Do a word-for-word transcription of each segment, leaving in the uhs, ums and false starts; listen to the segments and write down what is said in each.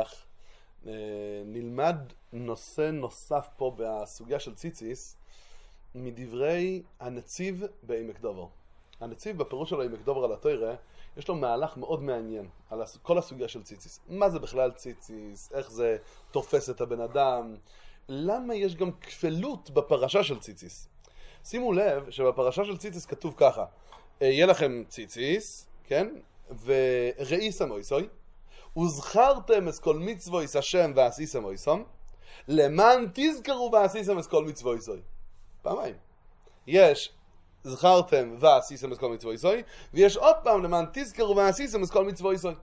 כך, נלמד נושא נוסף פה בסוגיה של ציציס מדברי הנציב בעמק דובר. הנציב בפירוש שלו עמק דובר על התורה יש לו מהלך מאוד מעניין על כל הסוגיה של ציציס. מה זה בכלל ציציס? איך זה תופס את הבן אדם? למה יש גם כפלות בפרשה של ציציס? שימו לב שבפרשה של ציציס כתוב ככה, יהיה לכם ציציס, כן? וראי סמויסוי, וזכרתם את כל מצוויס השם ועשיסם אויסום, למען תזכרו ועשיסם את כל מצוויסוי. פעמיים. יש זכרתם ועשיסם את כל מצוויסוי, ויש עוד פעם למען תזכרו ועשיסם את כל מצוויסוי.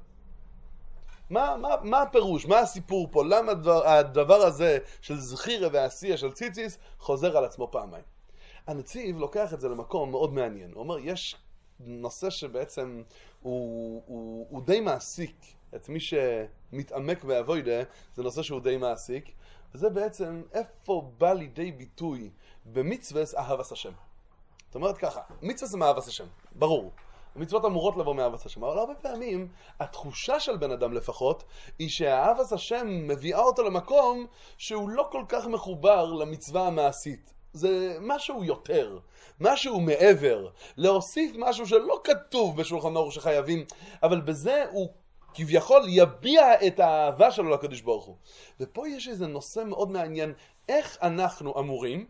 מה, מה, מה הפירוש? מה הסיפור פה? למה הדבר, הדבר הזה של זכירה ועשייה של ציציס חוזר על עצמו פעמיים? הנציב לוקח את זה למקום מאוד מעניין. הוא אומר, יש נושא שבעצם הוא, הוא, הוא די מעסיק את מי שמתעמק בעבודה, זה נושא שהוא די מעסיק, וזה בעצם איפה בא לידי ביטוי במצוות אהבת השם. זאת אומרת ככה, מצוות זה מאהבת השם, ברור. המצוות אמורות לבוא מאהבת השם, אבל הרבה פעמים התחושה של בן אדם לפחות היא שהאהבת השם מביאה אותו למקום שהוא לא כל כך מחובר למצווה המעשית. זה משהו יותר, משהו מעבר, להוסיף משהו שלא כתוב בשולחן ערוך שחייבים, אבל בזה הוא כביכול יביע את האהבה שלו לקדוש ברוך הוא. ופה יש איזה נושא מאוד מעניין, איך אנחנו אמורים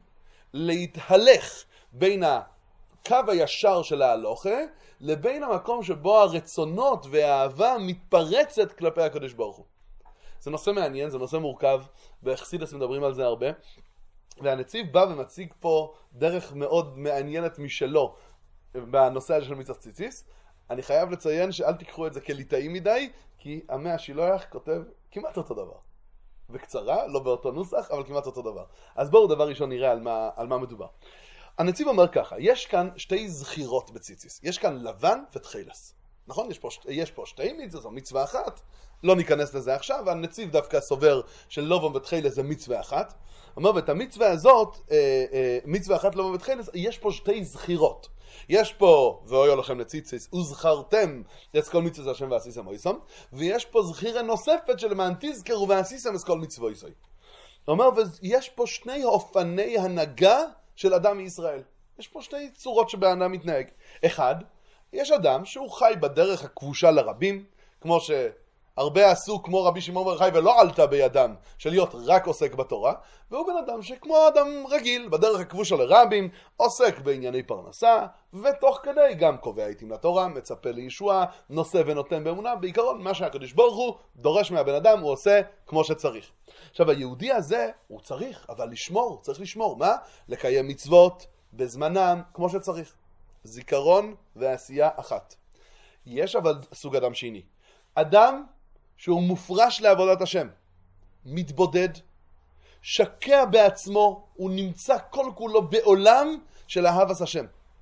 להתהלך בין הקו הישר של ההלוכה לבין המקום שבו הרצונות והאהבה מתפרצת כלפי הקדוש ברוך הוא. זה נושא מעניין, זה נושא מורכב, בחסידות מדברים על זה הרבה, והנציב בא ומציג פה דרך מאוד מעניינת משלו בנושא הזה של מצוות ציציס. אני חייב לציין שאל תיקחו את זה כליטאי מדי, כי עמי השילוח כותב כמעט אותו דבר. בקצרה, לא באותו נוסח, אבל כמעט אותו דבר. אז בואו דבר ראשון נראה על מה, על מה מדובר. הנציב אומר ככה, יש כאן שתי זכירות בציציס. יש כאן לבן ותחילס. נכון? יש פה, יש פה שתי מצוות, זו מצווה אחת. לא ניכנס לזה עכשיו, הנציב דווקא סובר של לובן ותחילס זה מצווה אחת. אומר, ואת המצווה הזאת, אה, אה, מצווה אחת לובן ותחילס, יש פה שתי זכירות. יש פה, ואויו לכם לציציס, וזכרתם את כל מצוות השם ועשיסם אויסום, ויש פה זכירה נוספת שלמען תזכרו ועשיסם את כל מצוות אויסוי. הוא אומר, ויש פה שני אופני הנהגה של אדם מישראל. יש פה שתי צורות שבאדם מתנהג. אחד, יש אדם שהוא חי בדרך הכבושה לרבים, כמו שהרבה עשו כמו רבי שמעון בר יוחאי ולא עלתה בידם של להיות רק עוסק בתורה, והוא בן אדם שכמו אדם רגיל בדרך הכבושה לרבים, עוסק בענייני פרנסה, ותוך כדי גם קובע עיתים לתורה, מצפה לישועה, נושא ונותן באמונה. בעיקרון מה שהקדוש ברוך הוא דורש מהבן אדם הוא עושה כמו שצריך. עכשיו היהודי הזה הוא צריך, אבל לשמור, צריך לשמור. מה? לקיים מצוות בזמנם כמו שצריך. זיכרון ועשייה אחת. יש אבל סוג אדם שני. אדם שהוא מופרש לעבודת השם, מתבודד, שקע בעצמו, הוא נמצא כל כולו בעולם של אהבת השם.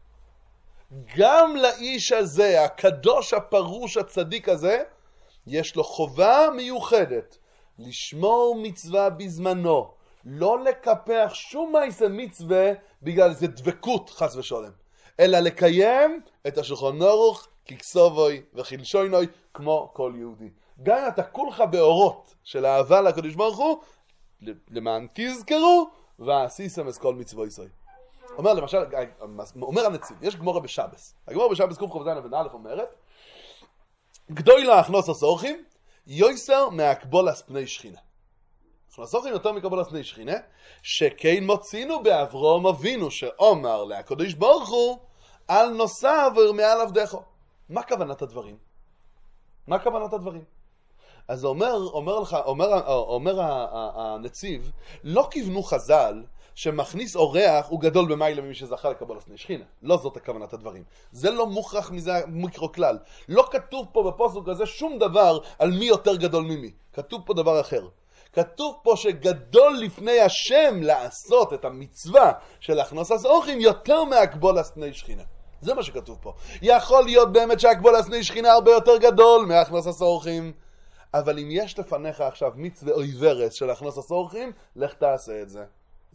גם לאיש הזה, הקדוש, הפרוש, הצדיק הזה, יש לו חובה מיוחדת לשמור מצווה בזמנו, לא לקפח שום מעשה מצווה בגלל איזה דבקות חס ושלום, אלא לקיים את השולחן ערוך ככסובוי וכלשונוי כמו כל יהודי. גם אם אתה כולך באורות של אהבה לקדוש ברוך הוא, למען תזכרו ועשיסם את כל מצוותיי. אומר למשל, אומר הנציב, יש גמורה בשבס. הגמורה בשבס קוף חובזין אבן א' אומרת, גדוי להכנוס הסורכים, יויסר מהקבולס פני שכינה. הכנוס הסורכים יותר מקבולס פני שכינה, שכן מוצינו באברהם אבינו שאומר לקדוש ברוך הוא, על נוסע ומעל עבדך. מה כוונת הדברים? מה כוונת הדברים? אז אומר, אומר לך, אומר, אומר הנציב, לא כיוונו חז"ל שמכניס אורח הוא גדול במיילה ממי שזכה לקבל סני שכינה. לא זאת הכוונת הדברים. זה לא מוכרח מזה מיקרו כלל. לא כתוב פה בפוסק הזה שום דבר על מי יותר גדול ממי. כתוב פה דבר אחר. כתוב פה שגדול לפני השם לעשות את המצווה של הכנסת אורחים יותר מהקבול סני שכינה. זה מה שכתוב פה. יכול להיות באמת שהקבול סני שכינה הרבה יותר גדול מהכנסת אורחים. אבל אם יש לפניך עכשיו מצווה עיוורת של הכנסת אורחים, לך תעשה את זה.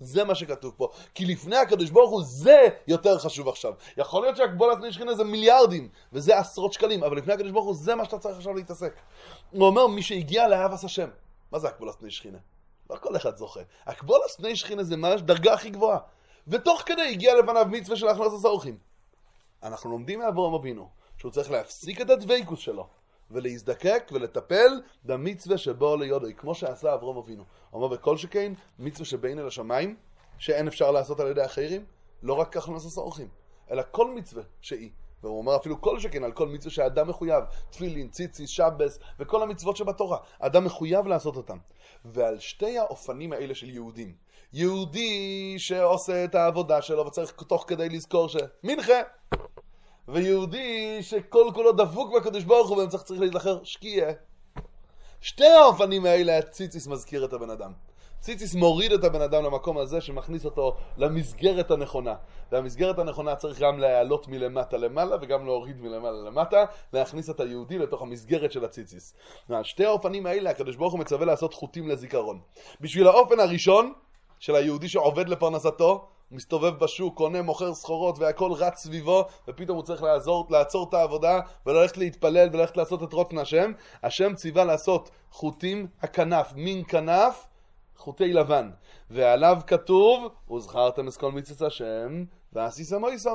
זה מה שכתוב פה. כי לפני הקדוש ברוך הוא זה יותר חשוב עכשיו. יכול להיות שהקבולת פני שכינה זה מיליארדים, וזה עשרות שקלים, אבל לפני הקדוש ברוך הוא זה מה שאתה צריך עכשיו להתעסק. הוא אומר, מי שהגיע לאהבת השם. מה זה הקבולת פני שכינה? לא כל אחד זוכה. הקבולת פני שכינה זה ממש דרגה הכי גבוהה. ותוך כדי הגיע לפניו מצווה של הכנסת האורחים. אנחנו לומדים מאברהם אבינו, שהוא צריך להפסיק את הדבקות שלו, ולהזדקק ולטפל במצווה שבו ליודוי, כמו שעשה אברהם אבינו. הוא אומר, וכל שכן, מצווה שבין אל השמיים, שאין אפשר לעשות על ידי אחרים, לא רק כך לנסות האורחים, אלא כל מצווה שהיא. והוא אומר אפילו כל שכן על כל מצווה שהאדם מחויב, תפילין, ציציס, שבס, וכל המצוות שבתורה. האדם מחויב לעשות אותם. ועל שתי האופנים האלה של יהודים, יהודי שעושה את העבודה שלו וצריך תוך כדי לזכור שמנחה, ויהודי שכל כולו דבוק בקדוש ברוך הוא ומצריך צריך להיזכר שקיעה. שתי האופנים האלה הציציס מזכיר את הבן אדם. ציציס מוריד את הבן אדם למקום הזה שמכניס אותו למסגרת הנכונה. והמסגרת הנכונה צריך גם להעלות מלמטה למעלה וגם להוריד מלמעלה למטה, להכניס את היהודי לתוך המסגרת של הציציס. שתי האופנים האלה הקדוש ברוך הוא מצווה לעשות חוטים לזיכרון. בשביל האופן הראשון של היהודי שעובד לפרנסתו, הוא מסתובב בשוק, קונה, מוכר סחורות והכל רץ סביבו, ופתאום הוא צריך לעזור, לעצור את העבודה וללכת להתפלל וללכת לעשות את רוטן השם. השם ציווה לעשות חוטים הכנף, מין כנף, חוטי לבן, ועליו כתוב, וזכרתם את כל מצוות השם ועשיתם מויסם,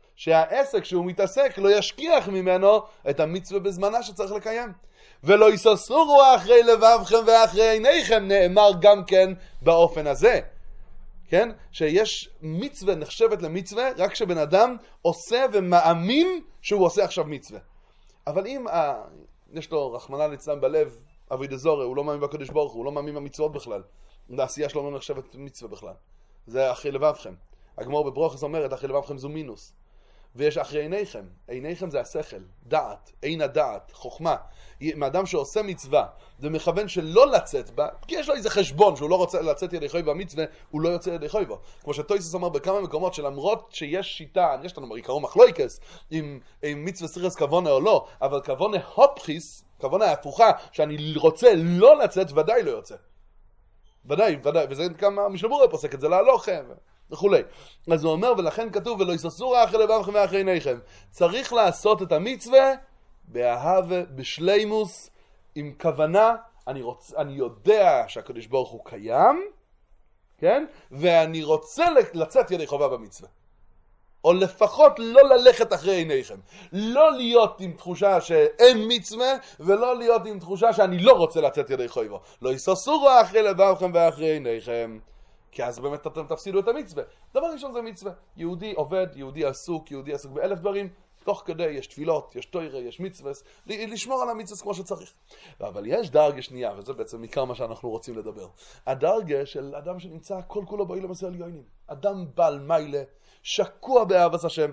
שהעסק שהוא מתעסק לא ישכיח ממנו את המצווה בזמנה שצריך לקיים. ולא יססורו אחרי לבבכם ואחרי עיניכם, נאמר גם כן באופן הזה. כן? שיש מצווה נחשבת למצווה רק כשבן אדם עושה ומאמין שהוא עושה עכשיו מצווה. אבל אם ה... יש לו רחמנא ליצלן בלב, אבי דזורי, הוא לא מאמין בקדוש ברוך הוא, הוא לא מאמין במצוות בכלל. העשייה שלו לא נחשבת מצווה בכלל. זה אחרי לבבכם. הגמור בברוכס אומרת, אחרי לבבכם זו מינוס. ויש אחרי עיניכם. עיניכם זה השכל, דעת, עין הדעת, חוכמה. מאדם שעושה מצווה ומכוון שלא לצאת בה, כי יש לו איזה חשבון שהוא לא רוצה לצאת ידי חוי במצווה, הוא לא יוצא ידי חוי בו. כמו שטויסס אומר בכמה מקומות שלמרות שיש שיטה, יש לנו עיקרון מחלוקס, אם, אם מצווה סריחס כוונה או לא, אבל כוונה הופכיס, כוונה ההפוכה, שאני רוצה לא לצאת, ודאי לא יוצא. ודאי, ודאי, וזה כמה משלבורי פוסק את זה להלוכם וכולי. אז הוא אומר, ולכן כתוב, ולא יססורו אחרי לבבכם ואחרי עיניכם. צריך לעשות את המצווה באהבה, בשלימוס, עם כוונה. אני, רוצ, אני יודע שהקדוש ברוך הוא קיים, כן? ואני רוצה לצאת ידי חובה במצווה. או לפחות לא ללכת אחרי עיניכם. לא להיות עם תחושה שאין מצווה, ולא להיות עם תחושה שאני לא רוצה לצאת ידי חובה. לא יססורו אחרי לבבכם ואחרי עיניכם. כי אז באמת אתם תפסידו את המצווה. דבר ראשון זה מצווה. יהודי עובד, יהודי עסוק, יהודי עסוק באלף דברים. תוך כדי יש תפילות, יש תוירה, יש מצווס, לשמור על המצווס כמו שצריך. אבל יש דרגה שנייה, וזה בעצם מכר מה שאנחנו רוצים לדבר. הדרגה של אדם שנמצא כל כולו באילם עשה על יוינים. אדם בעל מיילה, שקוע באהבת השם.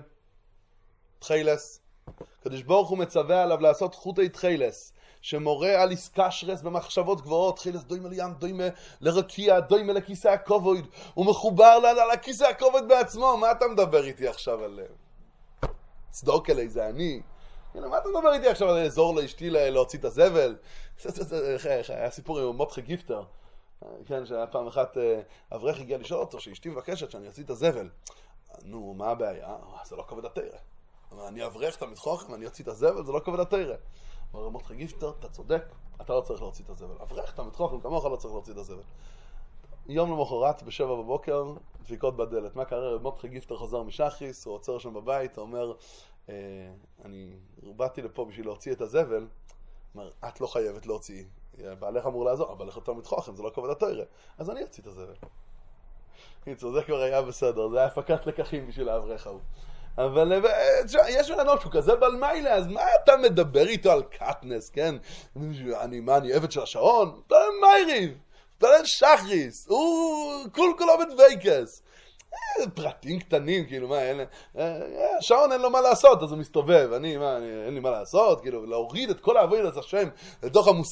תחילס. קדוש ברוך הוא מצווה עליו לעשות חוטי תחילס, שמורה על איסקשרס במחשבות גבוהות, תחילס דוימה לים, דוימה לרקיע, דוימה לכיסא הכובד. הוא מחובר לכיסא הכובד בעצמו. מה אתה מדבר איתי עכשיו על... צדוק אלי, זה אני. מה אתה מדבר איתי עכשיו על אזור לאשתי להוציא את הזבל? היה סיפור עם מותחה גיפטר. כן, שהיה פעם אחת אברך הגיע לשאול אותו שאשתי מבקשת שאני אוציא את הזבל. נו, מה הבעיה? זה לא כבד התורה. אני אברך את המתחוכם, אני אוציא את הזבל, זה לא כבד התורה. אמר מותחה גיפטר, אתה צודק, אתה לא צריך להוציא את הזבל. אברך את המתחוכם, כמוך לא צריך להוציא את הזבל. יום למחרת בשבע בבוקר, דפיקות בדלת. מה קרה? מותחה גיפטר חוזר משחריס, הוא עוצר שם בבית, הוא אומר, אה, אני באתי לפה בשביל להוציא את הזבל. אומר, את לא חייבת להוציא. בעלך אמור לעזור, אבל לך יותר מתחוכם, זה לא כבד התורה. אז אני אוציא את הזבל. קיצור, זה כבר היה בסדר, זה היה הפקת לקחים בשביל האברך ההוא. אבל יש לנו שהוא כזה בעל מיילה, אז מה אתה מדבר איתו על קטנס, כן? אני, מה, אני עבד של השעון? אתה מייריב. תלן שחריס, הוא כול כולו בדוויקס. פרטים קטנים, כאילו, מה, אין, שעון אין לו מה לעשות, אז הוא מסתובב. אני, מה, אין לי מה לעשות, כאילו, להוריד את כל העבוד את השם לתוך המושגים האלה של שעונים וחוקים, ו... כן.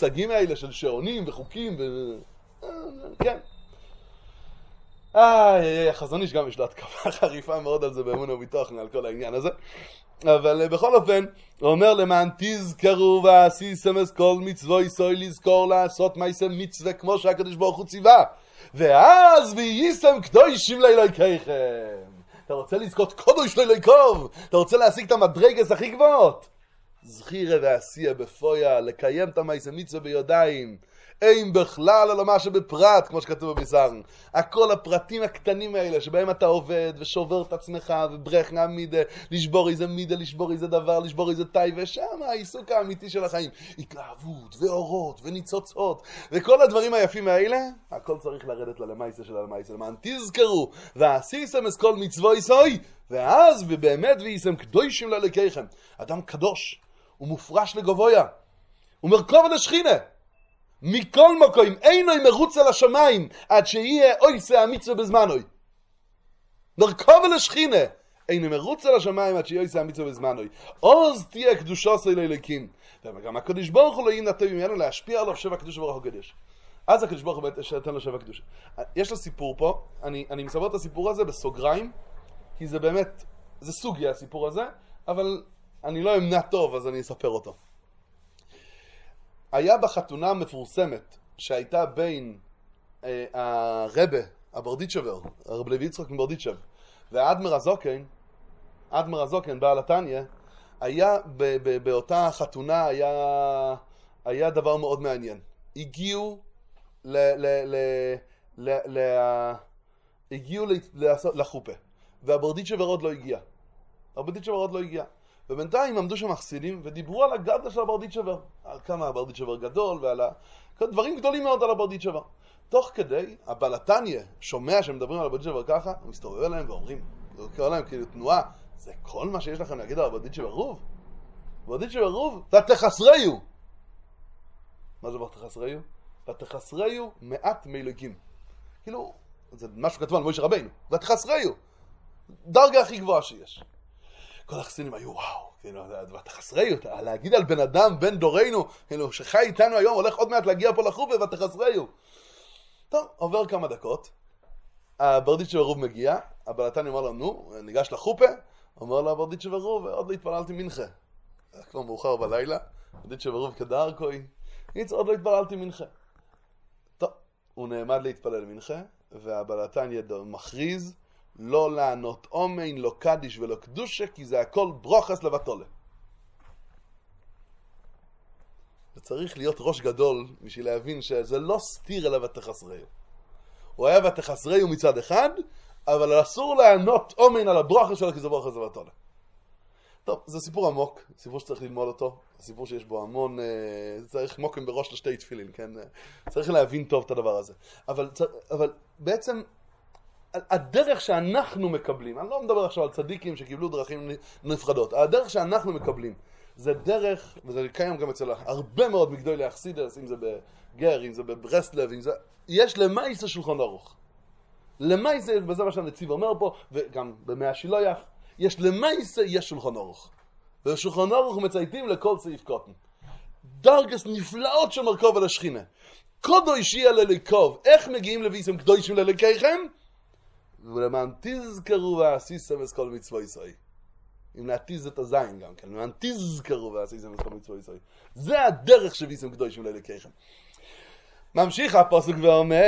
איי, החזון איש גם יש לו התקפה חריפה מאוד על זה באמונה וביטחון, על כל העניין הזה. אבל בכל אופן, הוא אומר למען תזכרו ועשיתם את כל מצווי סוי לזכור לעשות מעשה מצווה כמו שהקדוש ברוך הוא ציווה. ואז וייתם קדושים לאלוהיכם. אתה רוצה לזכות קודש לאלוהיכם? אתה רוצה להשיג את המדרגות הכי גבוהות? זכירה ועשייה בפויה, לקיים את המעשה מצווה בידיים. אין בכלל אלא מה שבפרט, כמו שכתוב בביזר. הכל הפרטים הקטנים האלה שבהם אתה עובד ושובר את עצמך וברך נעמידה, לשבור איזה מידה, לשבור איזה דבר, לשבור איזה תאי, ושם העיסוק האמיתי של החיים. התלהבות ואורות וניצוצות וכל הדברים היפים האלה, הכל צריך לרדת ללמייסה של הלמייסה. למען תזכרו ועשיתם את כל מצווי סוי, ואז ובאמת וייתם קדושים לאלוהיכם. אדם קדוש, הוא מופרש לגבויה, הוא מרכוב על השכינה. מכל מקום אינו מרוץ על השמיים עד שיהיה עושה המצווה בזמנוי. מרכוב על השכינה אינו מרוץ על השמיים עד שיהיה עושה המצווה בזמנוי. עוז תהיה קדושו של אלוהים. וגם הקדוש ברוך הוא לא ינתן ממנו להשפיע עליו שבע קדוש ברוך הוא קדש. אז הקדוש ברוך הוא שתן לו שבע קדוש. יש לו סיפור פה, אני, אני מספר את הסיפור הזה בסוגריים, כי זה באמת, זה סוגיה הסיפור הזה, אבל אני לא אמנע טוב אז אני אספר אותו. היה בחתונה מפורסמת שהייתה בין אה, הרבה, הברדיצ'בר, הרב לוי יצחק מברדיצ'ב, והאדמר הזוקן, אדמר הזוקן, בעל התניא, היה ב- ב- באותה חתונה היה, היה דבר מאוד מעניין. הגיעו ל... ל, ל, ל, ל הגיעו ל, לחופה, והברדיצ'בר עוד לא הגיע. הברדיצ'בר עוד לא הגיע. ובינתיים עמדו שם מחסידים ודיברו על הגדלה של הברדיצ'בר, על כמה הברדיצ'בר גדול ועל דברים גדולים מאוד על הברדיצ'בר. תוך כדי, הבעל התניא שומע שמדברים על הברדיצ'בר ככה, הוא מסתובב אליהם ואומרים, הוא קורא להם כאילו תנועה, זה כל מה שיש לכם להגיד על הברדיצ'בר רוב? ברדיצ'בר רוב? ותחסריו! מה זה ותחסריו? ותחסריו מעט מאלוקים. כאילו, זה משהו כתוב על מוישה רבינו, ותחסריו! דרגה הכי גבוהה שיש. כל החסידים היו וואו, כאילו, ותחסרי אותה, להגיד על בן אדם, בן דורנו, כאילו, שחי איתנו היום, הולך עוד מעט להגיע פה לחופה, ותחסרי הוא. טוב, עובר כמה דקות, הברדיצ'בר רוב מגיע, הבעל התניא אומר לו, נו, ניגש לחופה, אומר לו הברדיצ'בר רוב, עוד לא התפללתי מנחה. זה כבר מאוחר בלילה, הברדיצ'בר רוב כדרכוי, ניץ, עוד לא התפללתי מנחה. טוב, הוא נעמד להתפלל מנחה, והבעל התניא מכריז, לא לענות אומן, לא קדיש ולא קדושה, כי זה הכל ברוכס לבטולה. וצריך להיות ראש גדול בשביל להבין שזה לא סתיר אלא ותחסריו. הוא היה ותחסריו מצד אחד, אבל אסור לענות אומן על הברוכס שלו, כי זה ברוכס לבטולה. טוב, זה סיפור עמוק, סיפור שצריך ללמוד אותו, סיפור שיש בו המון, צריך מוקם בראש לשתי תפילין, כן? צריך להבין טוב את הדבר הזה. אבל, אבל בעצם, הדרך שאנחנו מקבלים, אני לא מדבר עכשיו על צדיקים שקיבלו דרכים נפרדות, הדרך שאנחנו מקבלים, זה דרך, וזה קיים גם אצל הרבה מאוד מגדולי החסידות, אם זה בגר, אם זה בברסלב, אם זה, יש למעשה שולחן ערוך. למעשה, בזה מה שהנציב אומר פה, וגם במאה השילוח, יש למעשה, יש שולחן ערוך. ושולחן ערוך מצייתים לכל סעיף קוטן. דרגס נפלאות של מרכוב על השכינה. קודש יהיה לליקוב, איך מגיעים לביסם קדושים לליקייכם? ולמען תזכרו ועשיתם את כל מצווי ישראל. אם להתיז את הזין גם כן, למען תזכרו ועשיתם את כל מצווי ישראל. זה הדרך שביסם קדושים לליקייכם. ממשיך הפסוק ואומר,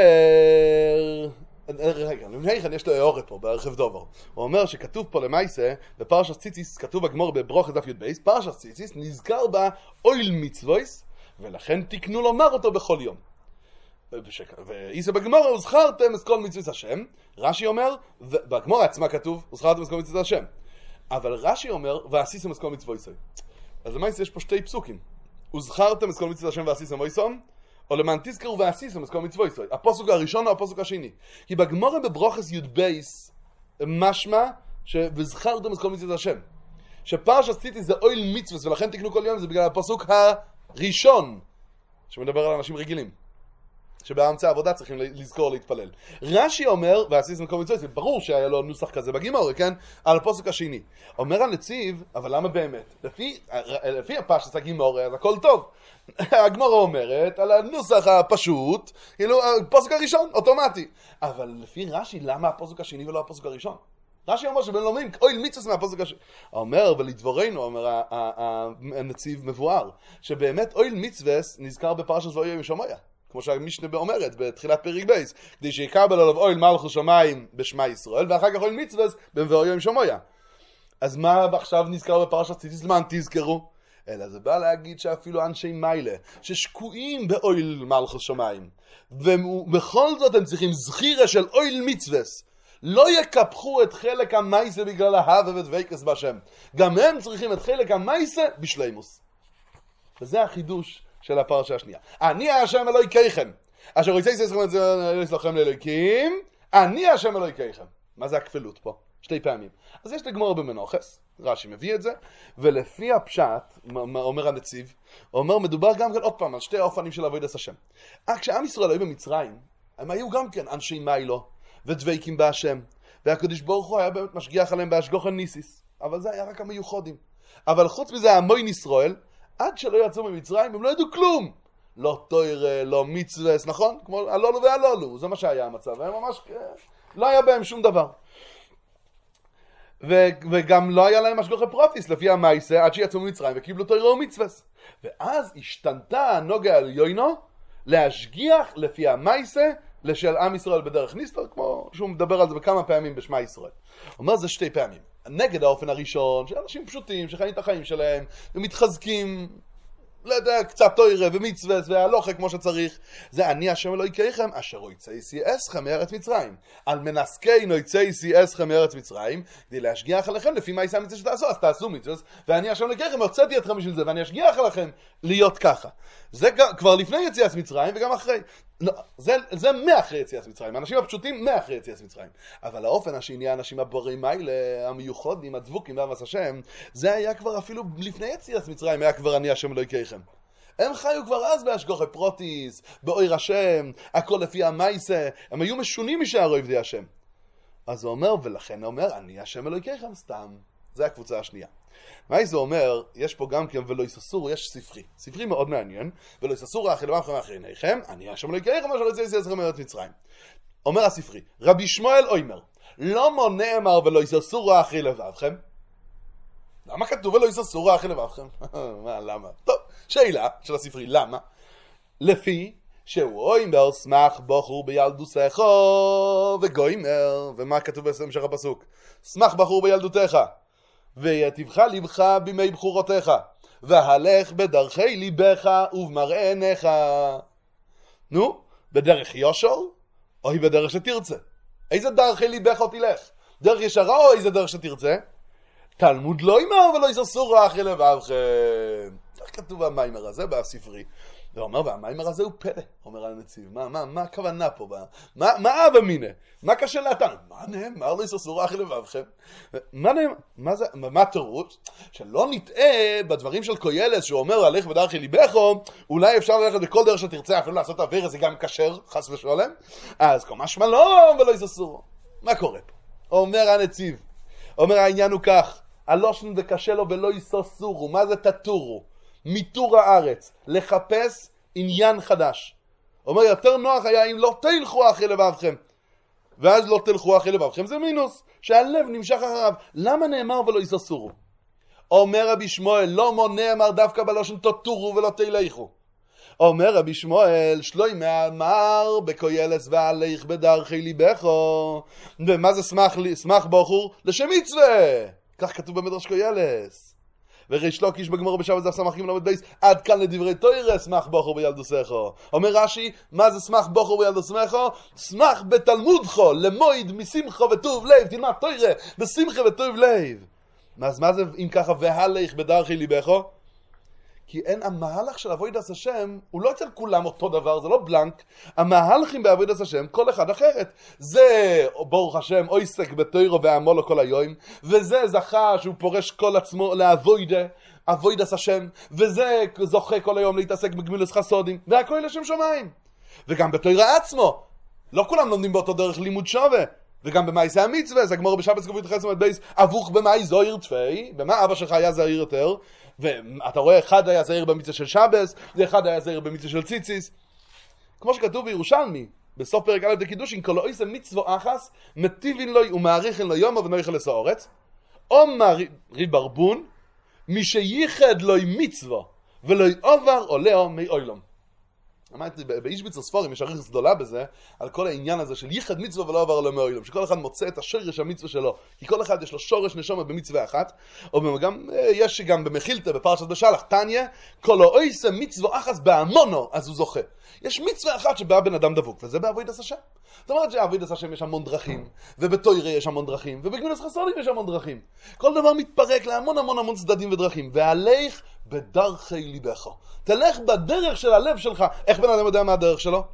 רגע, לפני כן יש לו העורת פה בהרחב דובר. הוא אומר שכתוב פה למעשה, בפרשת ציציס, כתוב בגמור בברוכת דף י"ב, פרשת ציציס נזכר בה אויל מצוויס, ולכן תקנו לומר אותו בכל יום. ואיסה בגמור, הוזכרתם את כל מצוות השם. רש"י אומר, בגמור עצמה כתוב, הוזכרתם את כל מצוות השם. אבל רש"י אומר, ועשיתם את כל מצוות ישראל. אז למעשה יש פה שתי פסוקים. הוזכרתם את כל מצוות השם ועשיתם ויסום, או למען תזכרו ועשיתם את כל מצוות ישראל. הפסוק הראשון או הפסוק השני. כי בגמור בברוכס י"ב משמע שזכרתם את כל מצוות השם. שפרשת ציציס זה אויל מצוות, ולכן תקנו כל יום, זה בגלל הפסוק הראשון, שמדבר על אנשים רגילים. שבאמצע העבודה צריכים לזכור להתפלל. רש"י אומר, ועשיס מקום מצוות, זה ברור שהיה לו נוסח כזה בגימור, כן? על הפוסק השני. אומר הנציב, אבל למה באמת? לפי, לפי הפשט הגימור, אז הכל טוב. הגמורה אומרת על הנוסח הפשוט, כאילו הפוסק הראשון, אוטומטי. אבל לפי רש"י, למה הפוסק השני ולא הפוסק הראשון? רש"י אומר שבין לומדים, אוי מצווה מהפוסק השני. אומר, ולדבורנו, אומר הנציב מבואר, שבאמת אוי מצווה נזכר בפרשת ואוי משמעיה. כמו שהמשנה אומרת בתחילת פרק בייס, כדי שיקבל עליו אוהל מלכות שמיים בשמע ישראל, ואחר כך אוהל מצווה במבואר שמויה. אז מה עכשיו נזכר בפרשת ציציס? למה תזכרו? אלא זה בא להגיד שאפילו אנשי מיילה, ששקועים באוהל מלכות שמיים, ובכל זאת הם צריכים זכירה של אוהל מצווה, לא יקפחו את חלק המייסה בגלל ההווה ודבקות בהשם. גם הם צריכים את חלק המייסה בשלימוס. וזה החידוש של הפרשה השנייה. אני השם אלוהיכם, אשר רוצה יסלחם לכם לאלוהיקים, אני השם אלוהיכם. מה זה הכפלות פה? שתי פעמים. אז יש לגמור במנוחס, רש"י מביא את זה, ולפי הפשט, אומר הנציב, אומר מדובר גם כן עוד פעם על שתי האופנים של עבודת השם. כשעם ישראל היו במצרים, הם היו גם כן אנשי מיילו ודבקים בהשם, והקדוש ברוך הוא היה באמת משגיח עליהם בהשגוחן ניסיס, אבל זה היה רק המיוחדים. אבל חוץ מזה המון ישראל, עד שלא יצאו ממצרים, הם לא ידעו כלום. לא תורה, לא מצווה, נכון? כמו הלולו והלולו, זה מה שהיה המצב. הם ממש, לא היה בהם שום דבר. ו- וגם לא היה להם השגוחי פרוטיס, לפי המייסה, עד שיצאו ממצרים וקיבלו תורה ומצווה. ואז השתנתה הנוגה על יוינו, להשגיח לפי המייסה, לשל עם ישראל בדרך ניסטר, כמו שהוא מדבר על זה בכמה פעמים בשמע ישראל. הוא אומר זה שתי פעמים. נגד האופן הראשון, שאנשים פשוטים, שחיים את החיים שלהם, ומתחזקים, לא יודע, קצת תורה ומצווה והלוכה כמו שצריך. זה אני השם אלוהיכם, אשר הוצאתי אתכם מארץ מצרים. על מנסכנו הוצאתי אתכם מארץ מצרים, כדי להשגיח עליכם לפי מה יעשה המצווה שתעשו, אז תעשו מצווה, ואני השם אלוהיכם, הוצאתי אתכם בשביל זה, ואני אשגיח עליכם להיות ככה. זה כבר לפני יציאת מצרים וגם אחרי. לא, זה, זה מאחרי יציאת מצרים. האנשים הפשוטים מאחרי יציאת מצרים. אבל האופן השני, האנשים הברי מיילה, המיוחדים, הדבוקים והמס השם, זה היה כבר אפילו לפני יציאת מצרים, היה כבר אני השם אלוהיכם. הם חיו כבר אז בהשגוחי פרוטיס, באויר השם, הכל לפי המייסה, הם היו משונים משאר עבדי השם. אז הוא אומר, ולכן הוא אומר, אני השם אלוהיכם סתם. זה הקבוצה השנייה. מה זה אומר? יש פה גם כן ולא יססור, יש ספרי. ספרי מאוד מעניין, ולא יססור אחרי לבבכם אחרי עיניכם, אני השם אלוהיכם אשר הוצאתי אתכם מארץ מצרים. אומר הספרי, רבי שמואל אומר, לא מונע אמר ולא יססור אחרי לבבכם. למה כתוב ולא יססור אחרי לבבכם? מה, למה? טוב, שאלה של הספרי, למה? לפי שהוא אומר, שמח בחור בילדותך וגוימר, ומה כתוב בהמשך הפסוק? שמח בחור בילדותך ויטיבך לבך בימי בחורותיך, והלך בדרכי ליבך ובמראה עיניך. נו, בדרך יושר או היא בדרך שתרצה? איזה דרכי ליבך או תלך? דרך ישרה או איזה דרך שתרצה? תלמוד לא ימר ולא יססור אחרי לבבכם. איך כתוב המיימר הזה בספרי? הוא אומר, והמיימר הזה הוא פלא, אומר הנציב. מה, מה, מה הכוונה פה? מה, מה אבא מינה? מה קשה להתן? מה נאמר לא יססור אחרי לבבכם? מה נאמר? מה זה? מה תירוץ? שלא נטעה בדברים של קוילס, שהוא אומר, הלך בדרכי ליבכו, אולי אפשר ללכת בכל דרך שתרצה, אפילו לעשות עביר, זה גם כשר, חס ושלום. אז כל משמע לא, ולא יססור. מה קורה פה? אומר הנציב. אומר העניין הוא כך, הלושן זה קשה לו ולא יססורו. מה זה תטורו? מיתור הארץ, לחפש עניין חדש. אומר, יותר נוח היה אם לא תלכו אחרי לבבכם. ואז לא תלכו אחרי לבבכם, זה מינוס, שהלב נמשך אחריו. למה נאמר ולא יססורו? אומר רבי שמואל, לא מונע אמר דווקא בלושן תטורו ולא תלכו. אומר רבי שמואל, שלוי מאמר בקוילס והלך בדרכי ליבכו. ומה זה שמח, שמח בחור? לשם מצווה. כך כתוב במדרש קוילס. וריש לוקיש בגמרא בשבת דף סמ"ך למד בייס, עד כאן לדברי תורה, שמח בחור בילדותך. אומר רש"י, מה זה שמח בחור בילדותך? שמח בתלמודך, למועד משמחה וטוב לב, תלמד תורה בשמחה וטוב לב. אז מה זה אם ככה והלך בדרכי ליבך? כי אין המהלך של עבודת השם, הוא לא אצל כולם אותו דבר, זה לא בלנק. המהלכים בעבודת השם, כל אחד אחרת. זה ברוך השם, עוסק בתורה ועמל לו כל היום, וזה זכה שהוא פורש כל עצמו לעבודה, עבודת השם, וזה זוכה כל היום להתעסק בגמילוס חסודים, והכל לשם שמיים. וגם בתורה עצמו. לא כולם לומדים באותו דרך לימוד שווה. וגם במאי זה המצווה, זה גמור בשבת כבוד חסד עמוד בייס, אבוך במאי זוהיר תפי, במה אבא שלך היה זהיר יותר, ואתה רואה אחד היה זהיר במצווה של שבס, ואחד היה זהיר במצווה של ציציס. כמו שכתוב בירושלמי, בסוף פרק א' דקידושין, כל אויסה מצווה אחס, מטיבין לוי ומעריכן לו יומו ונויכל לסעורץ, אומר ריברבון, מי שייחד לוי מצווה, ולוי עובר עולהו מי אוילום. אמרתי, באיש ביצר ספורים יש עריכת גדולה בזה, על כל העניין הזה של ייחד מצווה ולא עובר עולהו מי אוילום, שכל אחד מוצא את השורש המצווה שלו, כי כל אחד יש לו שורש נשומה במצווה אחת, או גם, יש גם במחילתא, בפרשת בשלח, תניא, כל אויסה מצווה אחס בהמונו, אז הוא זוכה. יש מצווה אחת שבאה בן אדם דבוק, וזה בעבודת השם. זאת אומרת שעבודת השם יש המון דרכים, ובתורה יש המון דרכים, ובגמילת חסדים יש המון דרכים. כל דבר מתפרק להמון המון המון צדדים ודרכים, והלך בדרכי ליבך. תלך בדרך של הלב שלך. איך בן אדם יודע מה הדרך שלו?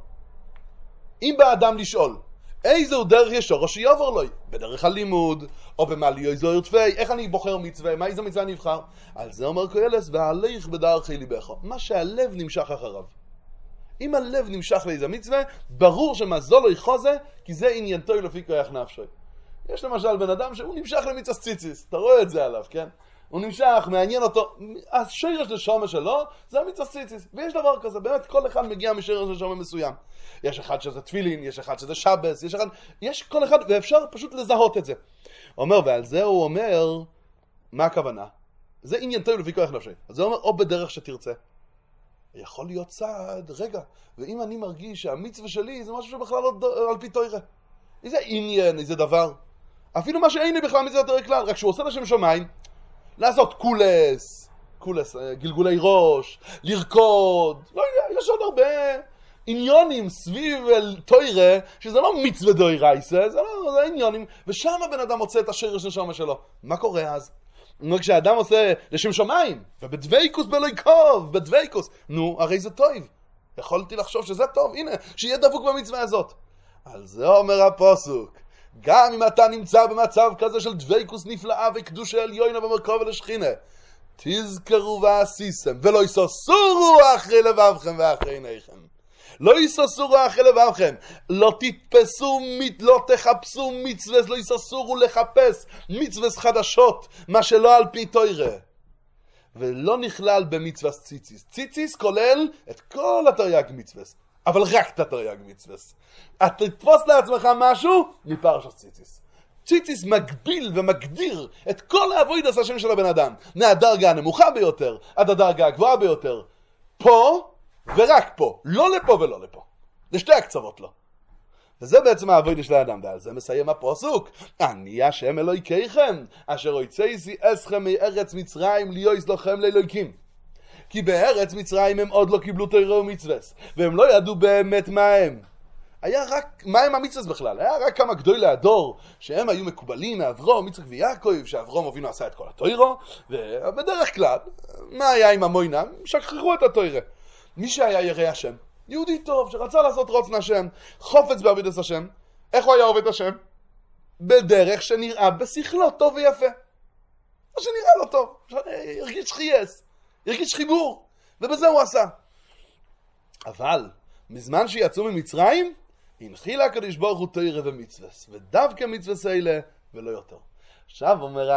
אם בא אדם לשאול, איזו דרך ישור או שיעבור לו? בדרך הלימוד, או במה לי זוהיר תפי, איך אני בוחר מצווה, מה איזו מצווה אני אבחר? על זה אומר קהלת, והלך בדרכי ליבך. מה שהלב נמשך אחריו. אם הלב נמשך לאיזה מצווה, ברור שמזול לו יחוזה, כי זה עניינתו לפי כוח נפשו. יש למשל בן אדם שהוא נמשך למצווה ציציס, אתה רואה את זה עליו, כן? הוא נמשך, מעניין אותו, השרש לשומר שלו, זה המצווה ציציס. ויש דבר כזה, באמת כל אחד מגיע משרש לשומר מסוים. יש אחד שזה תפילין, יש אחד שזה שבס, יש אחד, יש כל אחד, ואפשר פשוט לזהות את זה. הוא אומר, ועל זה הוא אומר, מה הכוונה? זה עניינתו לפי כוח נפשו. אז זה אומר, או בדרך שתרצה. יכול להיות צעד, רגע, ואם אני מרגיש שהמצווה שלי זה משהו שבכלל לא על פי תורה. איזה עניין, איזה דבר. אפילו מה שאין לי בכלל מצווה יותר כלל, רק שהוא עושה לשם שמיים, לעשות קולס, קולס, גלגולי ראש, לרקוד, לא יודע, יש עוד הרבה עניונים סביב תורה, שזה לא מצווה דאורייתא, זה לא, זה עניונים, ושם הבן אדם מוצא את השרש נשמה שלו. מה קורה אז? כשאדם עושה לשם שמיים, ובדוויקוס בלוי קוב, בדוויקוס, נו, הרי זה טוב. יכולתי לחשוב שזה טוב, הנה, שיהיה דבוק במצווה הזאת. על זה אומר הפסוק, גם אם אתה נמצא במצב כזה של דוויקוס נפלאה וקדושה עליונה במרכוב ולשכינה, תזכרו ועשיסם, ולא יסוסורו אחרי לבבכם ואחרי עיניכם. לא יסוסורו אחרי לבבכם, לא תתפסו, לא תחפשו מצווה, לא יסוסורו לחפש מצווה חדשות, מה שלא על פי תורה. ולא נכלל במצווה ציציס. ציציס כולל את כל התרי"ג מצווה, אבל רק את התרי"ג מצווה. אתה תתפוס לעצמך משהו מפרשת ציציס. ציציס מגביל ומגדיר את כל העבודת השם של הבן אדם, מהדרגה הנמוכה ביותר עד הדרגה הגבוהה ביותר. פה ורק פה, לא לפה ולא לפה. לשתי הקצוות לא. וזה בעצם העבודה של האדם, ועל זה מסיים הפסוק. אני השם אלוהיכם, אשר הוצאתי אתכם מארץ מצרים להיות לכם לאלוהים. כי בארץ מצרים הם עוד לא קיבלו תורה ומצוות, והם לא ידעו באמת מה הם. היה רק, מה הם המצוות בכלל? היה רק כמה גדולי הדור, שהם היו מקובלים מאברהם, יצחק ויעקב, שאברהם אבינו עשה את כל התורה, ובדרך כלל, מה היה עם המוינם? שכחו את התורה. מי שהיה ירא השם, יהודי טוב, שרצה לעשות רוצן השם, חופץ בעבודת השם, איך הוא היה עובד השם? בדרך שנראה בשכלו טוב ויפה. מה שנראה לו טוב, הרגיש חייס, הרגיש חיבור, ובזה הוא עשה. אבל, מזמן שיצאו ממצרים, הנחיל הקדוש ברוך הוא תורה ומצוות, ודווקא מצוות אלה ולא יותר. עכשיו אומר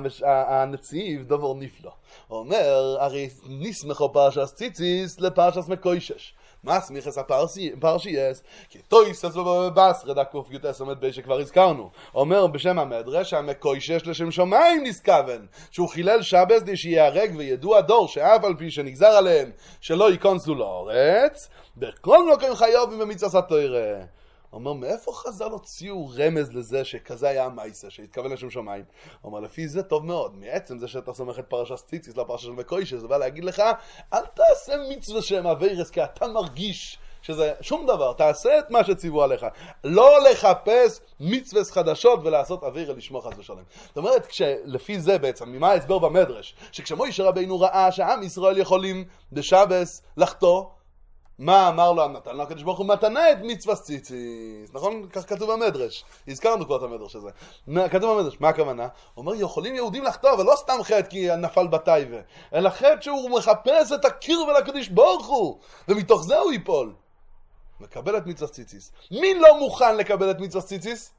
הנציב דבר נפלא. הוא אומר, הרי נסמכו פרשת ציציס לפרשת מקוישש. מה סמיכס הפרשייס? כי תויסס ובבסר דקוף יוטס עומד בי שכבר הזכרנו. אומר בשם המדרש שהמקוישש לשם שמיים נסכוון, שהוא חילל שבס די שיהרג וידוע הדור שאף על פי שנגזר עליהם שלא ייכנסו לארץ, בכל מקום חייבים במצוות התורה. אומר, מאיפה חז"ל הוציאו רמז לזה שכזה היה המייסה, שהתכוון לשם שמיים? אומר, לפי זה טוב מאוד. מעצם זה שאתה סומך את פרשת ציציס לפרשה של מקוישש, זה בא להגיד לך, אל תעשה מצווה שהם אבירס, כי אתה מרגיש שזה שום דבר. תעשה את מה שציוו עליך. לא לחפש מצווה חדשות ולעשות אבירה לשמור חס ושלום. זאת אומרת, לפי זה בעצם, ממה ההסבר במדרש? שכשמוישה רבינו ראה שעם ישראל יכולים בשבס לחטוא, מה אמר לו? נתן לו הקדוש ברוך הוא מתנה את מצווה ציציס. נכון? כך כתוב במדרש. הזכרנו כבר את המדרש הזה. כתוב במדרש. מה הכוונה? הוא אומר, יכולים יהודים לחטוא, אבל לא סתם חטא כי נפל בטייבה, אלא חטא שהוא מחפש את הקרבה לקדוש ברוך הוא, ומתוך זה הוא ייפול. מקבל את מצוות ציציס. מי לא מוכן לקבל את מצוות ציציס?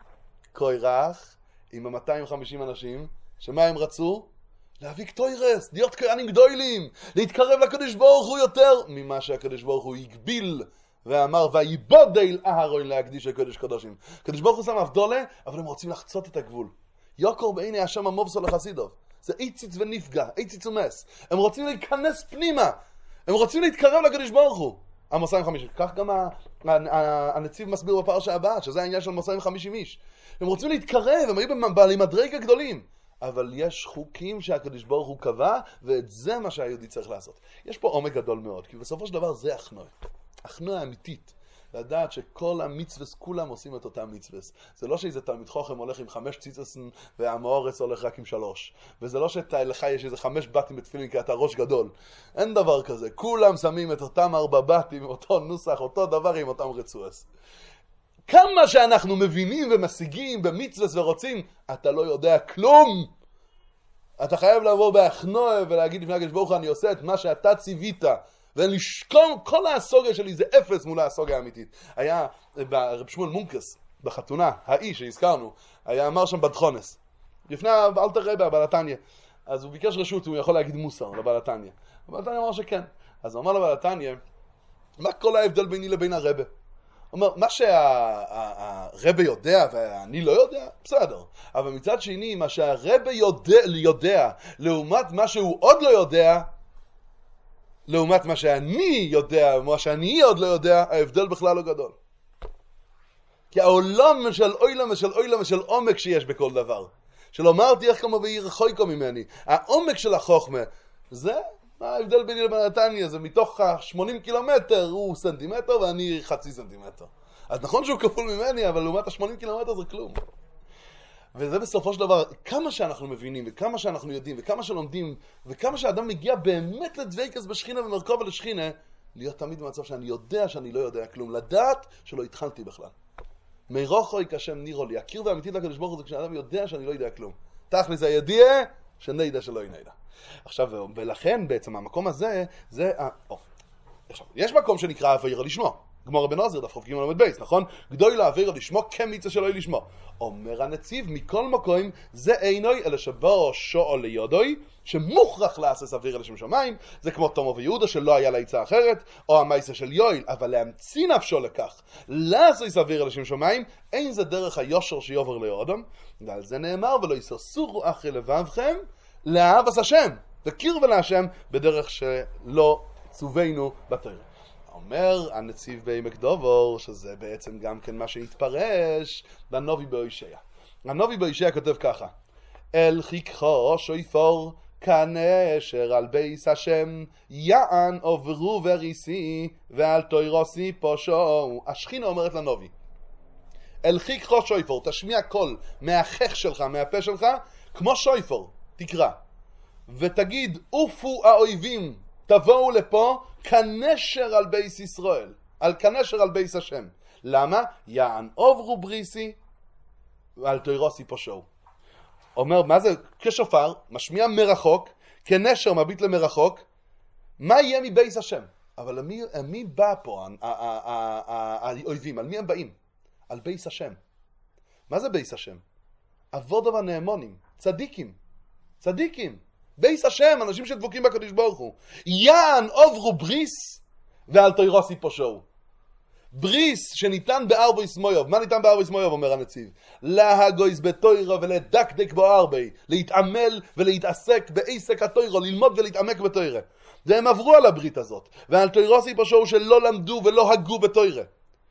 קוירח, עם ה-מאתיים וחמישים אנשים, שמה הם רצו? להביא קטוירס, להיות כהנים גדולים, להתקרב לקדוש ברוך הוא יותר ממה שהקדוש ברוך הוא הגביל ואמר ויבודל אהרון להקדיש לקודש קדושים. הקדוש ברוך הוא שם הבדולה, אבל הם רוצים לחצות את הגבול. יוקר בעיני השם המובסו לחסידוב. זה איציץ ונפגע, איציץ ומס. הם רוצים להיכנס פנימה. הם רוצים להתקרב לקדוש ברוך הוא. ה-מאתיים וחמישים. כך גם הנציב מסביר בפרשה הבאה, שזה העניין של מאתיים וחמישים איש. הם רוצים להתקרב, הם היו בעלי מדרגה גדולים. אבל יש חוקים שהקדוש ברוך הוא קבע, ואת זה מה שהיהודי צריך לעשות. יש פה עומק גדול מאוד, כי בסופו של דבר זה אחנוע. אחנוע אמיתית. לדעת שכל המצווס, כולם עושים את אותם מצווס. זה לא שאיזה תלמיד חוכם הולך עם חמש ציצסן, והמאורס הולך רק עם שלוש. וזה לא שלך יש איזה חמש בתים בתפילין, כי אתה ראש גדול. אין דבר כזה. כולם שמים את אותם ארבע בתים, אותו נוסח, אותו דבר עם אותם רצועס. כמה שאנחנו מבינים ומשיגים במצווס ורוצים, אתה לא יודע כלום. אתה חייב לבוא באחנוע ולהגיד לפני הקדוש ברוך הוא, אני עושה את מה שאתה ציווית. ולשכום, כל הסוגיה שלי זה אפס מול הסוגיה האמיתית. היה ברב שמואל מונקס, בחתונה, האיש שהזכרנו, היה אמר שם בדחונס. לפני אלתר רבי, הבעל התניא. אז הוא ביקש רשות, הוא יכול להגיד מוסר לבעל התניא. הבעל התניא אמר שכן. אז הוא אמר לבעל התניא, מה כל ההבדל ביני לבין הרבי? הוא אומר, מה שהרבי יודע ואני לא יודע, בסדר. אבל מצד שני, מה שהרבי יודע, יודע לעומת מה שהוא עוד לא יודע, לעומת מה שאני יודע, מה שאני עוד לא יודע, ההבדל בכלל לא גדול. כי העולם של אוילם ושל אוילם ושל עומק שיש בכל דבר. שלומר תהיה כמו בעיר חויקו ממני. העומק של החוכמה, זה ההבדל ביני לבין התניא, זה מתוך ה-שמונים קילומטר הוא סנטימטר ואני חצי סנטימטר. אז נכון שהוא כפול ממני, אבל לעומת ה-שמונים קילומטר זה כלום. וזה בסופו של דבר, כמה שאנחנו מבינים, וכמה שאנחנו יודעים, וכמה שלומדים, וכמה שאדם מגיע באמת לדוויקס בשכינה ומרכוב לשכינה, להיות תמיד במצב שאני יודע שאני לא יודע כלום, לדעת שלא התחלתי בכלל. מרוחוי כשם נירו לי, הכיר והאמיתית לקדוש ברוך הוא זה כשאדם יודע שאני לא יודע כלום. תכל'ס הידיעה, שנדע שלא ינדע. עכשיו, ולכן בעצם המקום הזה, זה, או, עכשיו, יש מקום שנקרא אוויר לשמו. גמור בן עזרא דף ח"ג עמוד בייס, נכון? גדוי לאוויר לשמו כמצווה שלא לשמו. אומר הנציב, מכל מקום זה אינוי אלא שבו שואל ליודוי, שמוכרח לעשות אוויר לשם שמיים, זה כמו תומו ויהודה שלא היה לעצה אחרת, או המייסה של יואל, אבל להמציא נפשו לכך, לעשות אוויר לשם שמיים, אין זה דרך היושר שיובר ליהודם, ועל זה נאמר, ולא יסרסורו אחרי לבבכם, לאהבת השם, וקרבה להשם בדרך שלא צווינו בתורה. אומר הנציב בעמק דובור, שזה בעצם גם כן מה שהתפרש בנובי בהושע. הנובי בהושע כותב ככה, אל חיכו שויפור כנשר על בייס השם, יען עוברו וריסי ועל תוירוסי פושו. השכינה אומרת לנובי, אל חיכו שויפור, תשמיע קול מהחך שלך, מהפה שלך, כמו שויפור, תקרא. ותגיד, אופו האויבים, תבואו לפה כנשר על בייס ישראל, על כנשר על בייס השם. למה? יען עוברו בריסי ועל תוירוסי פושו. אומר, מה זה? כשופר, משמיע מרחוק, כנשר מביט למרחוק, מה יהיה מבייס השם? אבל מי, מי בא פה, האויבים, על מי הם באים? על בייס השם. מה זה בייס השם? עבודה ונאמונים, צדיקים, צדיקים. בייס השם, אנשים שדבוקים בקדוש ברוך הוא. יען עוברו בריס ועל תוירוסי פושו. בריס שניתן בארבויס מויוב. מה ניתן בארבויס מויוב, אומר הנציב? להגויס בתוירו ולדקדק בו ארבי. להתעמל ולהתעסק בעסק התוירו, ללמוד ולהתעמק בתוירה. והם עברו על הברית הזאת. ועל תוירוסי פושו שלא למדו ולא הגו בתוירה.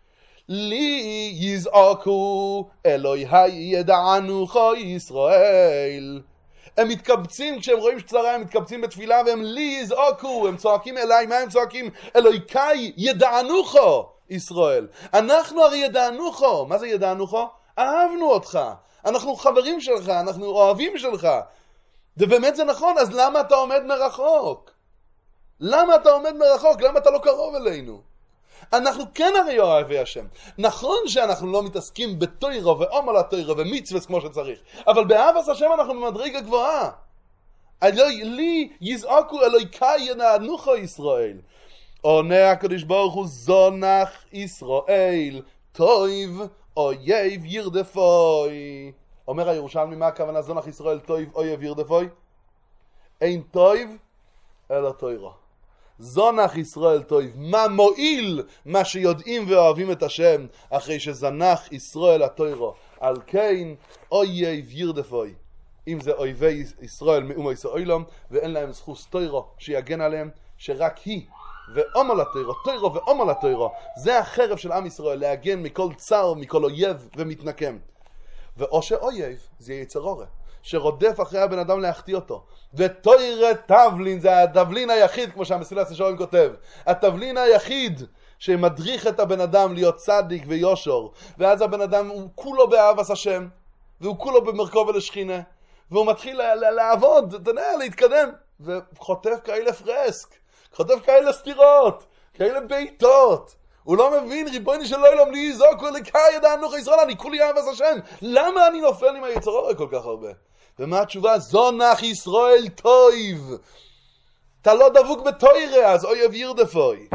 לי יזעקו אלוהי ידענו חו ישראל. הם מתקבצים, כשהם רואים שצרה, הם מתקבצים בתפילה, והם לי יזעקו, הם צועקים אליי, מה הם צועקים? אלוהיקאי ידענוכו ישראל. אנחנו הרי ידענוכו. מה זה ידענוכו? אהבנו אותך. אנחנו חברים שלך, אנחנו אוהבים שלך. ובאמת זה נכון, אז למה אתה עומד מרחוק? למה אתה עומד מרחוק? למה אתה לא קרוב אלינו? אנחנו כן הרי אוהבי השם. נכון שאנחנו לא מתעסקים בתוירו ועומר לתוירו ומצווס כמו שצריך, אבל באהבת השם אנחנו במדרגה גבוהה. לי יזעקו אלוהיקאי ידענוכו ישראל. עונה הקדוש ברוך הוא זונח ישראל טויב אויב ירדפוי. אומר הירושלמי, מה הכוונה זונח ישראל טויב אויב ירדפוי? אין טויב אלא תוירה. זונח ישראל טויב, מה מועיל מה שיודעים ואוהבים את השם אחרי שזנח ישראל התוירה? על כן אויב ירדפוי. אם זה אויבי ישראל מאומו ישראל ואין להם זכות תוירה שיגן עליהם, שרק היא ואומר לתוירה, תוירה ואומר לתוירה, זה החרב של עם ישראל, להגן מכל צר, מכל אויב ומתנקם. ואו שאויב זה יצר אורה שרודף אחרי הבן אדם להחטיא אותו, ותוירה תבלין, זה התבלין היחיד, כמו שהמסילת ישרים כותב, התבלין היחיד שמדריך את הבן אדם להיות צדיק ויושר, ואז הבן אדם הוא כולו באהבת השם והוא כולו במרכוב ולשכינה, והוא מתחיל לעבוד, אתה יודע, להתקדם, וחוטף כאלה פרסק, חוטף כאלה סתירות, כאלה ביתות. הוא לא מבין, ריבוני של עולם לי יזעק ולקרא ידענו ישראל, אני כולי אהבת השם. למה אני נופל עם היצר אורה כל כך הרבה? ומה התשובה? זונח ישראל טויב. אתה לא דבוק בתוירה, אז אויב ירדפוי.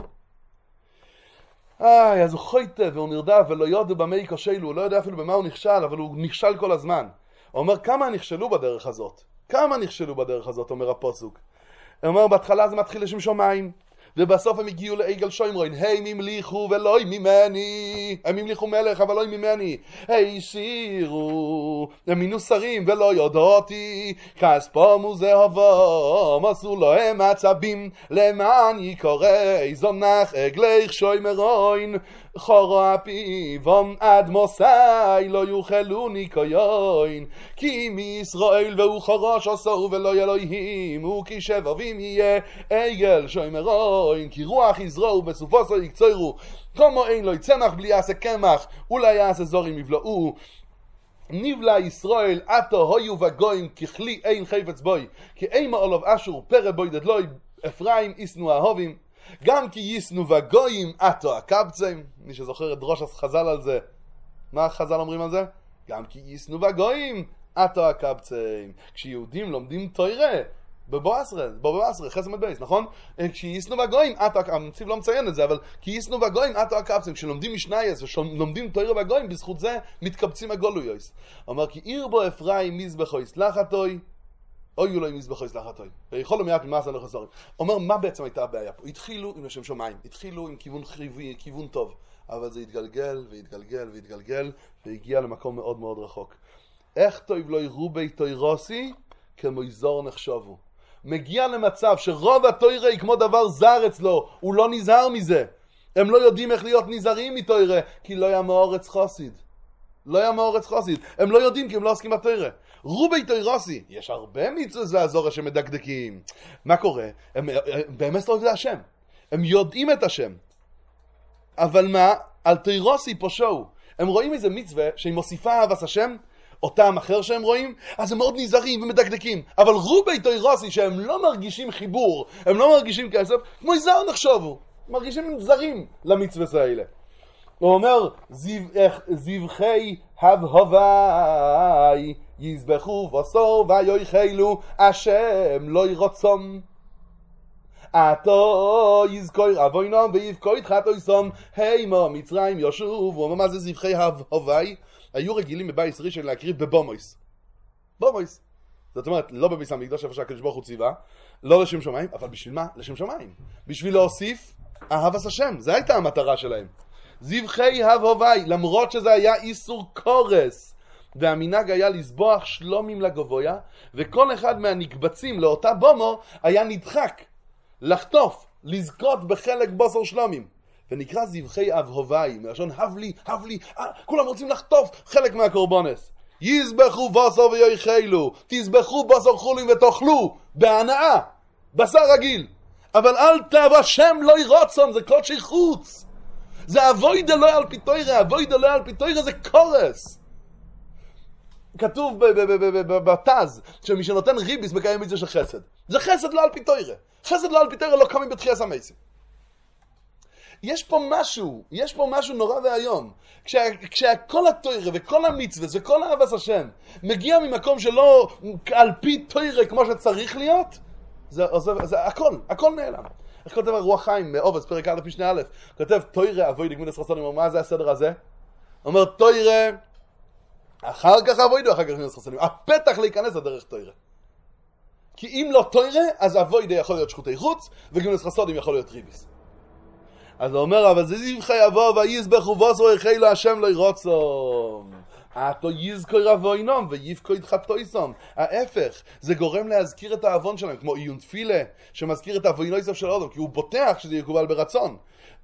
איי, אז הוא חויטה והוא נרדף ולא יודע במה יקושלו, הוא לא יודע אפילו במה הוא נכשל, אבל הוא נכשל כל הזמן. הוא אומר, כמה נכשלו בדרך הזאת? כמה נכשלו בדרך הזאת, אומר הפסוק. הוא אומר, בהתחלה זה מתחיל לשם שמיים, ובסוף הם הגיעו לעגל שוימרוין, הם המליכו ולא ממני, הם המליכו מלך אבל לא ממני, הישירו, הם מינו שרים ולא יודעותי, כספום וזהבם, עשו להם עצבים, למען יקורא זונח עגלך שוימרוין, חורו אפיבום עד מוסי לא יוכלוני כיין, כי מישראל והוא חורש עשו ולא אלוהים, וכי שבבים יהיה עגל שוימרוין, כי רוח יזרעו בסופו סו יקצרו, כמו אין לו יצמח בלי יעשה קמח, אולי יעשה זורים יבלעו. נבלה ישראל עתו הויו וגויים ככלי אין חפץ בוי, כי אימה עולב אשור פרא בוידד לוי, אפרים ישנו אהובים, גם כי ישנו וגויים עתו הקבצים. מי שזוכר את דרוש חז"ל על זה, מה חז"ל אומרים על זה? גם כי ישנו וגויים עתו הקבצים. כשיהודים לומדים תורה בבוא עשרה, בבוא עשרה, חסם בייס, נכון? כשיסנו וגויים, המציב לא מציין את זה, אבל כשיסנו וגויים, עתו הקבצים, כשלומדים משנייס ולומדים תוירה וגויים, בזכות זה מתקבצים הגולויוס. אומר, כי עיר בו אפרים מזבחו יסלחתוי, אוי אלוהים מזבחו יסלחתוי. ויכול לו מעט ממעשה לחסורים. אומר, מה בעצם הייתה הבעיה פה? התחילו עם לשם שמיים, התחילו עם כיוון חיובי, כיוון טוב, אבל זה התגלגל והתגלגל והתגלגל, והגיע למקום מאוד מאוד רחוק. איך טוב לא יראו בי תוירוסי, כמו יזור נחשבו. מגיע למצב שרוב התוירה היא כמו דבר זר אצלו, הוא לא נזהר מזה. הם לא יודעים איך להיות נזהרים מתוירה, כי לא היה מאורץ חוסיד. לא היה מאורץ חוסיד. הם לא יודעים כי הם לא עוסקים בתוירה. רובי תוירוסי, יש הרבה מצוות והזורה שמדקדקים. מה קורה? הם, הם באמת לא יודעים השם. הם יודעים את השם. אבל מה? על תוירוסי פושעו. הם רואים איזה מצווה שהיא מוסיפה אהבת השם, אותם אחר שהם רואים, אז הם מאוד נזהרים ומדקדקים. אבל רובי תוירוסי שהם לא מרגישים חיבור, הם לא מרגישים כסף, כמו זר נחשבו. מרגישים זרים למצוות האלה. הוא אומר, זבחי הבהווי יזבחו וסור ויוחלו, השם לא ירצום. עתו יזכור אבוינום ויבכור חטאו יסום, הימו מצרים ישוב. הוא אומר, מה זה זבחי הבהווי? היו רגילים בבית ראשון להקריב בבומויס. בומויס. זאת אומרת, לא בביס המקדש איפה שהקדוש ברוך הוא ציווה, לא לשם שמיים, אבל בשביל מה? לשם שמיים. בשביל להוסיף אהבת השם. זו הייתה המטרה שלהם. זבחי הבהווי, למרות שזה היה איסור קורס, והמנהג היה לסבוח שלומים לגבויה, וכל אחד מהנקבצים לאותה בומו היה נדחק, לחטוף, לזכות בחלק בוסר שלומים. ונקרא זבחי הבהווי, מלשון הבלי, הבלי, אה, כולם רוצים לחטוף חלק מהקורבנס. יזבחו בוסר ויוחלו, תזבחו בוסר חולים ותאכלו, בהנאה, בשר רגיל. אבל אל תאבו, השם לא ירצון, זה קודשי חוץ. זה אבוידה לא על פי תוירה, אבוידה לא על פי תוירה זה קורס. כתוב בתז, שמי שנותן ריביס מקיים מצווה של חסד. זה חסד לא על פי תוירה. חסד לא על פי תוירה לא קמים בתחייס המייסים. יש פה משהו, יש פה משהו נורא והיום. כשה, כשכל התוירה וכל המצווה וכל אהבת השם מגיע ממקום שלא על פי תוירה כמו שצריך להיות, זה, זה, זה הכל, הכל נעלם. איך כותב הרוח חיים, מאובס, פרק א' משנה א', כותב תוירה אבוי לגמילוס חסדים, מה זה הסדר הזה? אומר תוירה, אחר כך אבוי דו, אחר כך גמילוס חסדים, הפתח להיכנס לדרך תוירה. כי אם לא תוירה, אז אבוי דו יכול להיות שחוטי חוץ, וגמילוס חסדים יכול להיות ריביס. אז הוא אומר, אבל זה זבחי יבוא ויזבח ובוסו יחילו השם לא ירוצום. אתו יזכוי רבוינום ויבכוי דחתויסום. ההפך, זה גורם להזכיר את האבון שלהם, כמו עיון תפילה, שמזכיר את האבוינויסוף של האדם, כי הוא בוטח שזה יקובל ברצון.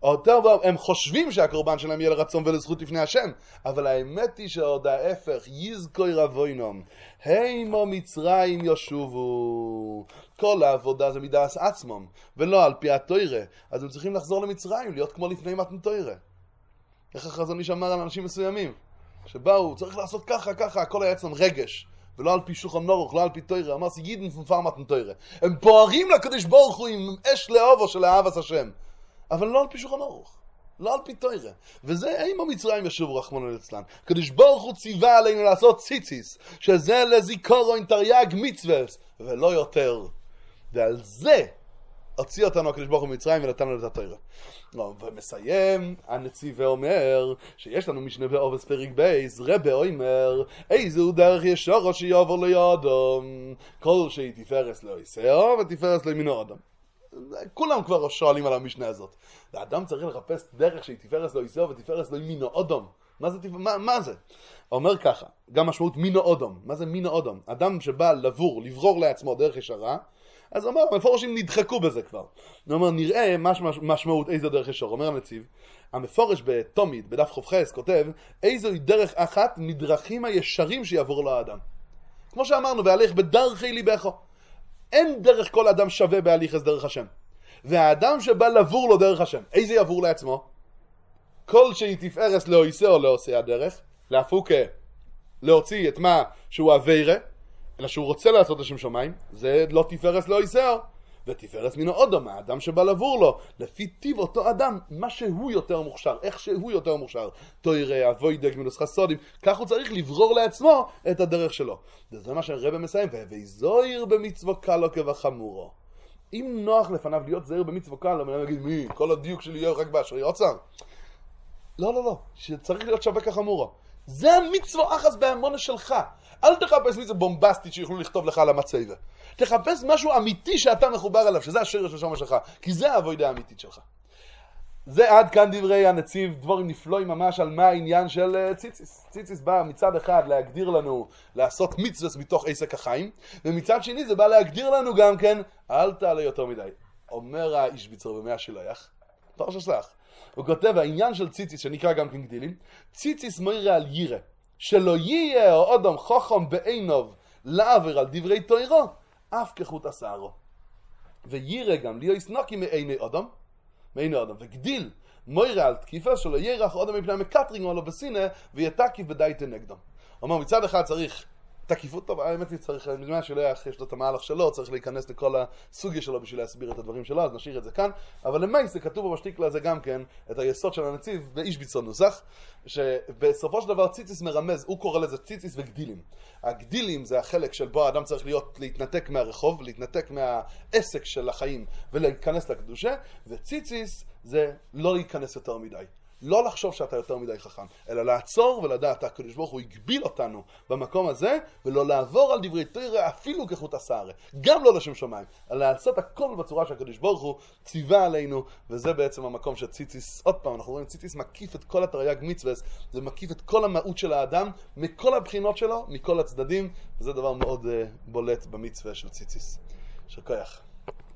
הם חושבים שהקורבן שלהם יהיה לרצון ולזכות לפני השם, אבל האמת היא שעוד ההפך, יזכוי רבוינום. הימו מצרים ישובו. כל העבודה זה מדעס עצמם, ולא על פי התוירה. אז הם צריכים לחזור למצרים, להיות כמו לפני מתן תוירה. איך החזון איש אמר על אנשים מסוימים? שבאו, צריך לעשות ככה, ככה, הכל היה אצלם רגש, ולא על פי שולחן נורוך, לא על פי תוירה. אמר סיגידן פנפר מתן תוירה. הם פוערים לקדוש ברוך הוא עם אש לאהובו של אהבת השם. אבל לא על פי שולחן נורוך, לא על פי תוירה. וזה אימו מצרים ישוב רחמנא ליצלן. הקדוש ברוך הוא ציווה עלינו לעשות ציציס, שזה לזיכרון תרי"ג מצוות, ולא יותר. ועל זה הוציא אותנו הקדוש ברוך הוא ממצרים ונתנו את התוירה. ומסיים, הנציב ואומר שיש לנו משנה באובס פרק בייס, רבה אומר, איזו דרך ישרו שיעבור לידו, כל שהיא תפארס לו יסעו ותפארס לו ימינו אדם. כולם כבר שואלים על המשנה הזאת. האדם צריך לחפש דרך שהיא תפארס לו יסעו ותפארס לו ימינו אדם. מה זה, מה, מה זה? אומר ככה, גם משמעות מינו אדם. מה זה מינו אדם? אדם שבא לבור, לברור לעצמו דרך ישרה, אז אומר, המפורשים נדחקו בזה כבר. הוא אומר, נראה מש, מש, משמעות איזו דרך ישר. אומר הנציב, המפורש בתומיד, בדף חופכס, כותב, איזו דרך אחת מדרכים הישרים שיעבור לו האדם. כמו שאמרנו, והליך בדרכי ליבך. אין דרך כל אדם שווה בהליך אז דרך השם. והאדם שבא לבור לו דרך השם, איזה יעבור לעצמו? כל שהיא תפארס לא יישא או לא עושה הדרך, להפוקה, להוציא את מה שהוא עבירה, אלא שהוא רוצה לעשות לשם שמיים, זה לא תפארס לא יישא, ותפארס מינו אדם, האדם שבא לבור לו, לפי טיב אותו אדם, מה שהוא יותר מוכשר, איך שהוא יותר מוכשר, תוירה, אבוידה, גמילוס חסדים, כך הוא צריך לברור לעצמו את הדרך שלו. וזה מה שהרבא מסיים, וזוהיר במצוו קלו כבחמורו. אם נוח לפניו להיות זהיר במצוו קלו, אני אגיד, מי, כל הדיוק שלי יהיה רק באשרי אוצר? לא, לא, לא, שצריך להיות שווה כחמורו. זה המצוו אחס בהמונה שלך. אל תחפש מצווה בומבסטית שיוכלו לכתוב לך על המצווה. תחפש משהו אמיתי שאתה מחובר אליו, שזה השרש של שלך, כי זה העבודה האמיתית שלך. זה עד כאן דברי הנציב, דבורים נפלאים ממש על מה העניין של ציציס. ציציס בא מצד אחד להגדיר לנו לעשות מצווה מתוך עסק החיים, ומצד שני זה בא להגדיר לנו גם כן, אל תעלה יותר מדי. אומר האיש ביצר במאה שלח, תור שסלח. הוא כותב, העניין של ציציס, שנקרא גם כן גדילים, ציציס מוירה על יירה, שלא יהיה או אדם חוכם בעינוב לעבר על דברי תוירו, אף כחוט השערו. ויירה גם ליהו יסנוקי מעיני אדם, מעיני אדם, וגדיל מוירה על תקיפה שלא ירח אדם מפני מקטרינג או לא בסינה, ויתקיף בדייטה נגדם. אומר, מצד אחד צריך תקיפות טוב, האמת היא צריך, מזמן שלח יש לו את המהלך שלו, צריך להיכנס לכל הסוגיה שלו בשביל להסביר את הדברים שלו, אז נשאיר את זה כאן, אבל למעשה זה כתוב בשטיקלה הזה גם כן, את היסוד של הנציב באיש ביצון נוסח, שבסופו של דבר ציציס מרמז, הוא קורא לזה ציציס וגדילים. הגדילים זה החלק של בו האדם צריך להיות, להתנתק מהרחוב, להתנתק מהעסק של החיים ולהיכנס לקדושה, וציציס זה לא להיכנס יותר מדי. לא לחשוב שאתה יותר מדי חכם, אלא לעצור ולדעת, הקדוש ברוך הוא הגביל אותנו במקום הזה, ולא לעבור על דברי תורה אפילו כחוט השערה, גם לא לשם שמיים, אלא לעשות הכל בצורה שהקדוש ברוך הוא ציווה עלינו, וזה בעצם המקום שציציס, עוד פעם, אנחנו רואים, ציציס מקיף את כל התרי"ג מצוות, זה מקיף את כל המהות של האדם, מכל הבחינות שלו, מכל הצדדים, וזה דבר מאוד uh, בולט במצווה של ציציס. שכוח.